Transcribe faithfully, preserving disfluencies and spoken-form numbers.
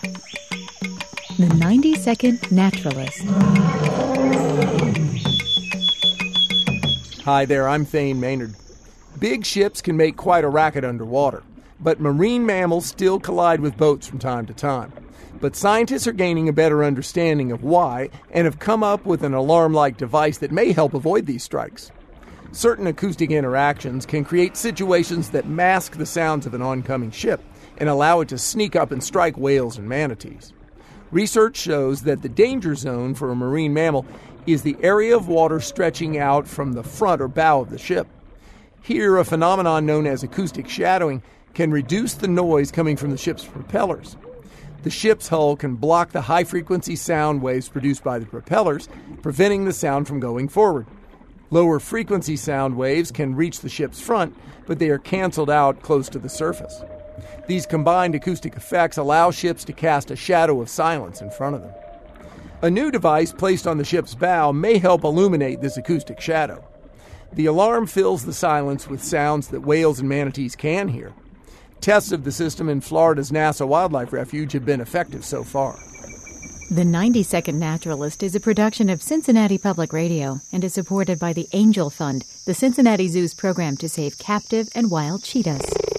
The ninety second Naturalist. Hi there, I'm Thane Maynard. Big ships can make quite a racket underwater, but marine mammals still collide with boats from time to time. But scientists are gaining a better understanding of why and have come up with an alarm-like device that may help avoid these strikes. Certain acoustic interactions can create situations that mask the sounds of an oncoming ship and allow it to sneak up and strike whales and manatees. Research shows that the danger zone for a marine mammal is the area of water stretching out from the front or bow of the ship. Here, a phenomenon known as acoustic shadowing can reduce the noise coming from the ship's propellers. The ship's hull can block the high-frequency sound waves produced by the propellers, preventing the sound from going forward. Lower-frequency sound waves can reach the ship's front, but they are canceled out close to the surface. These combined acoustic effects allow ships to cast a shadow of silence in front of them. A new device placed on the ship's bow may help illuminate this acoustic shadow. The alarm fills the silence with sounds that whales and manatees can hear. Tests of the system in Florida's NASA Wildlife Refuge have been effective so far. The ninety second Naturalist is a production of Cincinnati Public Radio and is supported by the Angel Fund, the Cincinnati Zoo's program to save captive and wild cheetahs.